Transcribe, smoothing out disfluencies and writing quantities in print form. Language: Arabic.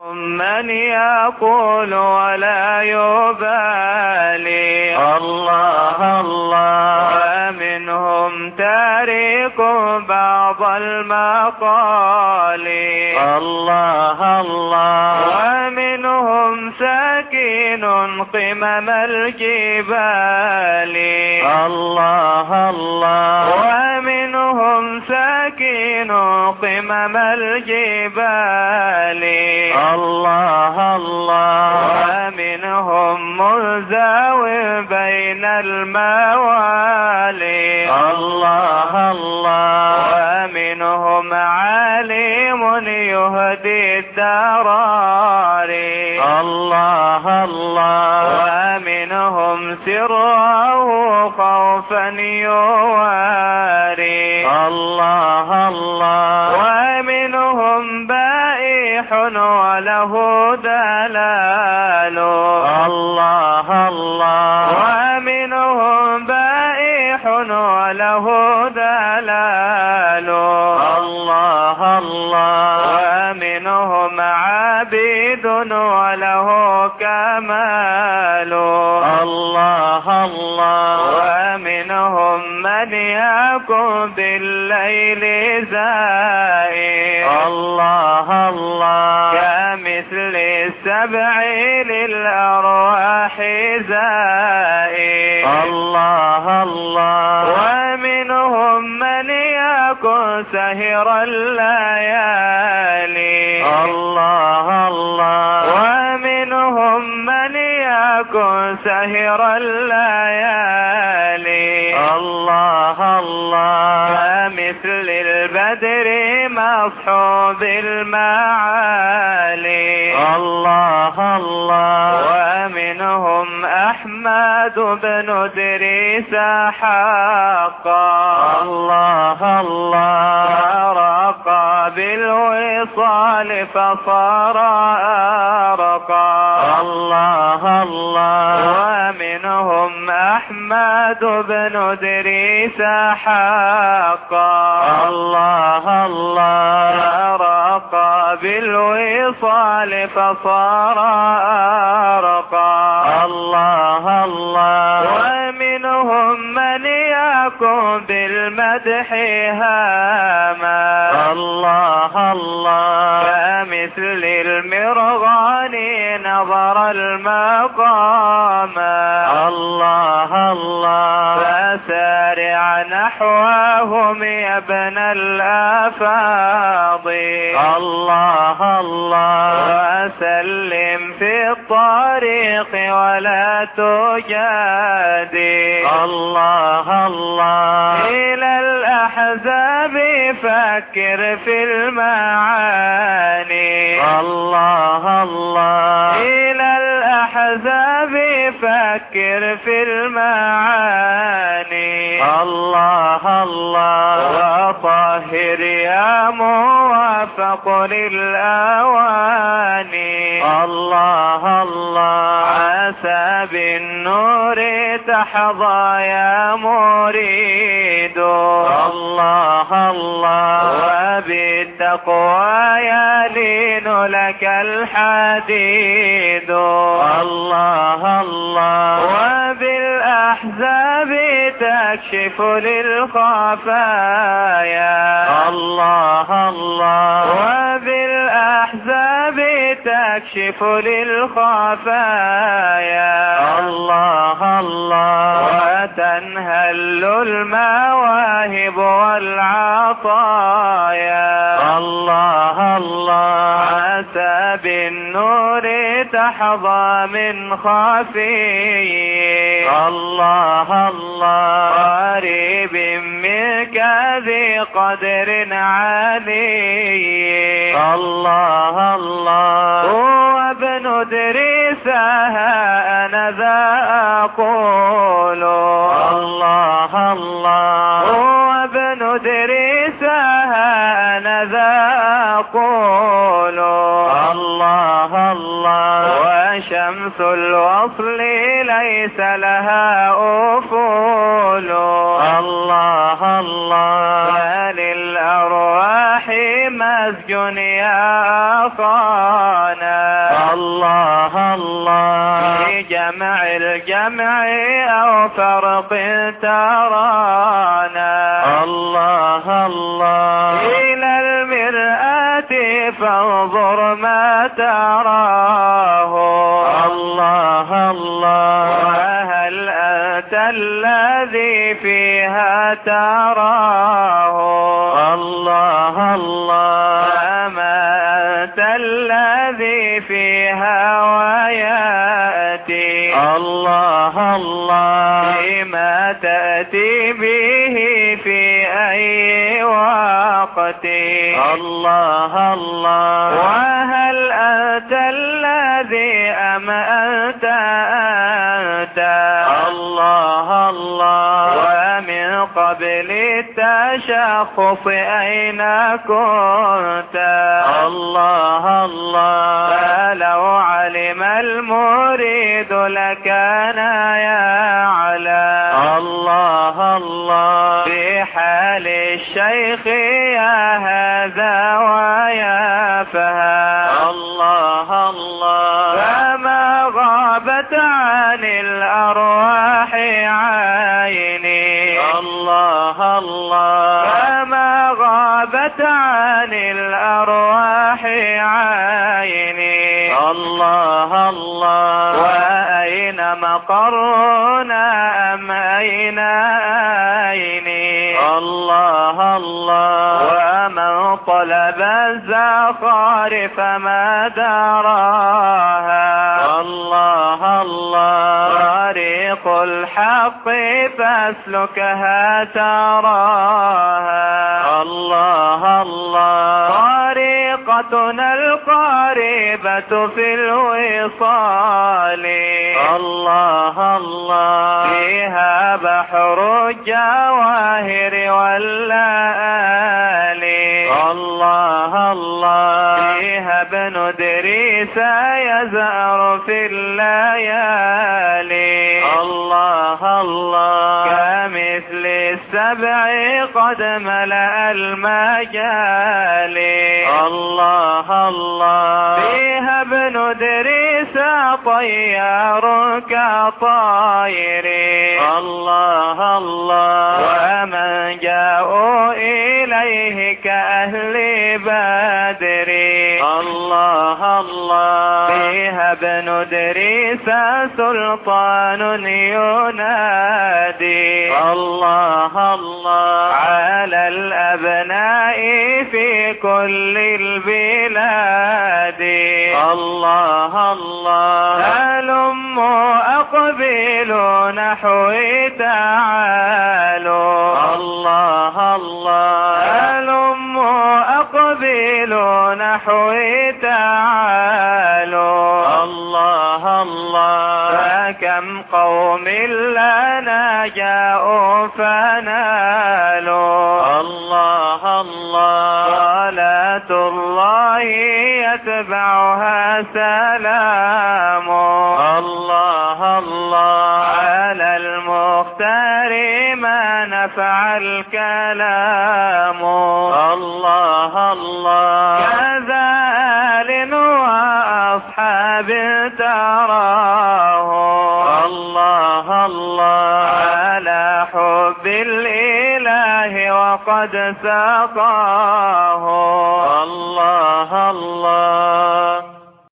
من يقول ولا يبالي الله الله. ومنهم تارك بعض المقال الله الله. ومنهم ساكن قمم الجبال الله الله. ومنهم ساكن قمم الجبال الله الله. ومنهم مزاو بين الموالي الله الله. ومنهم عالم يهدي الدراري الله الله. ومنهم سره خوفا يواري الله الله. ومنهم بائح وله دلال الله الله. ومنهم بائح وله دلال الله الله. ومنهم عبيد وله كمال الله الله. ومنهم من يكن بالليل زائر الله الله. كمثل السبع للأرواح زائر الله الله. ومنهم من يكن سهر الليالي الله الله. ومنهم من يكن سهر الليالي الله الله. كمثل البدر مصحوب المعالي الله الله. ومنهم أحمد بن إدريس حقا الله الله. فرقى بالوصال فصار أرقى الله الله. ومنهم أحمد بن إدريس حقا الله الله. فرقى بالوصال فصار أرقى الله الله. ومنهم من يكن بالمدح هاما الله الله. كمثل المرغان نظر المقام الله الله. فسارع نحوهم يا ابن الأفاضل الله الله. وسلم في الطريق ولا تجادي الله الله. إلى الأحزاب فكر في المعاني الله الله. إلى الأحزاب فكر في المعاني الله الله. وطهر يا موافق للأواني الله الله. عسى بالنور تحظى يا مريد الله الله. وبالتقوى يلين لك الحديد الله الله. وبالأحزاب تكشف للخفايا الله الله. وبالأحزاب تكشف للخفايا الله الله. وتنهل المواهب والعطايا الله الله. عسى بالنور تحظى من خفي الله الله. قريب منك ذي قدر عالي الله الله. هو ابن إدريس أنا ذا أقول الله الله. هو ابن إدريس أنا ذا أقول الله الله. وشمس الوصل ليس لها أفول الله الله. وللأرواح فاسجن يا أخانا الله الله في جمع الجمع أو فرق ترانا الله الله إلى المرآة فانظر ما تراه الله الله وهل أنت الذي فيها تراه الله الله أما أنت الذي فيها ويأتي الله الله بما تأتي به في أي وقت الله الله وهل أنت الذي أم أنت الله الله ومن قبل التشخص أين كنت الله الله فلو علم المريد لكان يعلم الله الله في حال الشيخ يا هذا ويا فهم الله الله فما غابت عن الأرواح عيني الله الله فما غابت عن الأرواح عيني الله الله وأين مقرنا أم أين أيني الله الله ومن طلب الزخارف ما دراها الله الله طريق الحق فاسلكها تراها الله الله طريقتنا القريبة في الوصال الله الله فيها بحر الجواهر واللآلي الله الله فيها ابن إدريس يزأر في الليالي الله الله كمثل السبع قد ملأ المجال الله الله فيها ابن إدريس طيار كطائر الله الله ومن جاءوا إليه كأهل بدر الله الله فيها ابن إدريس سلطان ينادي الله الله على الأبناء في كل البلاد الله الله هلموا أقبلوا نحوي تعالوا الله الله هلموا أقبلوا نحوي تعالوا الله الله فكم قوم لنا جاءوا فنالوا الله الله صلاة الله يتبعها سلام الله الله على المختار ما نفع الكلام الله الله كذا آل وأصحاب تراه الله الله على حب الإله وقد سقاه الله الله